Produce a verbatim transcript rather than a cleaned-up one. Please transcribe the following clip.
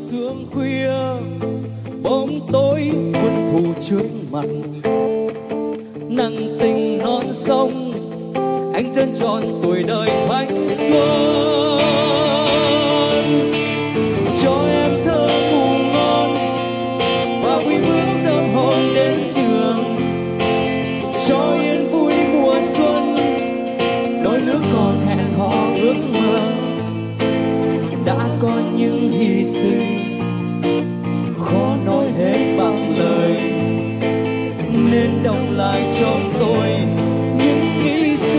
sương khuya bóng tối quân thù trước mặt, nặng tình non sông anh trân tròn tuổi đời thanh xuân. Cho em thơ ngủ ngon và quý bước tâm hồn đến trường, cho yên vui mùa xuân đôi lứa còn hẹn hò ước mơ. Đã có những hy sinh khó nói hết bằng lời, nên đọc lại cho tôi những nghĩ